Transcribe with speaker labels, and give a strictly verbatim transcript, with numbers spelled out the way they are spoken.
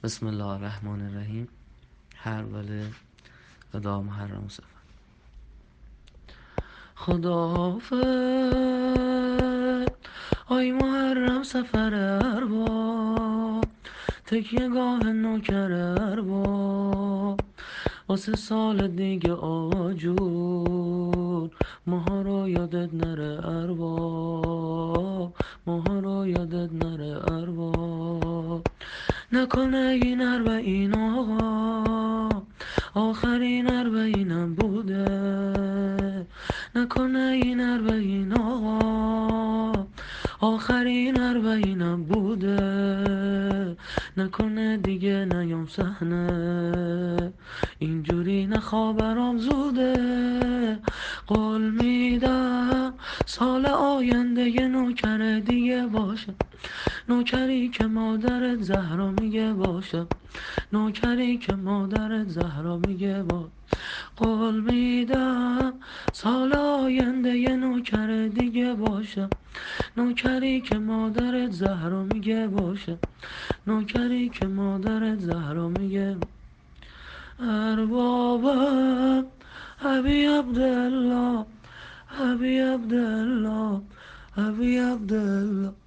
Speaker 1: بسم الله الرحمن الرحیم. حربله قضا محرم سفر. خداحافظ آی محرم سفر ارباب، تکیه گاه نوکر ارباب، واسه سال دیگه آجور ماها رو یادت نره ارباب، ماها رو یادت نره ارباب. نکنه این اربعین آقا آخرین اربعینم بوده، نکنه این اربعین آقا آخرین اربعینم بوده، نکنه دیگه نیام صحنه اینجوری نخوابرام زوده. قول میدم سال آینده یه نوکر دیگه باشه، نوکری که مادرت زهرا میگه باشه، نوکری که مادرت زهرا میگه باشه. قول میدم سال آینده یه نوکر دیگه باشه، نوکری که مادرت زهرا میگه باشه، نوکری که مادرت زهرا میگه. اربابم ابی عبدالله، ابی عبدالله، ابی عبدالله.